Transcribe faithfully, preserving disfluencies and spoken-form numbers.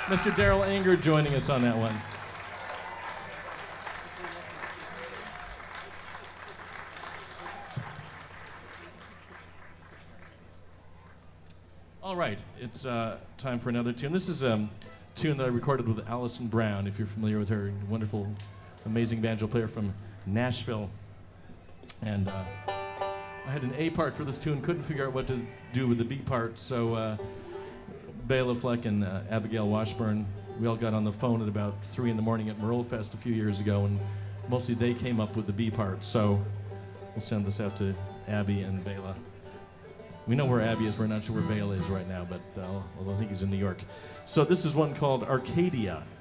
Mister Daryl Anger joining us on that one. All right, it's uh, time for another tune. This is a um, tune that I recorded with Alison Brown, if you're familiar with her, wonderful, amazing banjo player from Nashville. And uh, I had an A part for this tune, couldn't figure out what to do with the B part, so uh, Bela Fleck and uh, Abigail Washburn, we all got on the phone at about three in the morning at Merle Fest a few years ago, and mostly they came up with the B part, so we'll send this out to Abby and Bela. We know where Abby is, we're not sure where Bela is right now, but uh, although I think he's in New York. So this is one called Arcadia.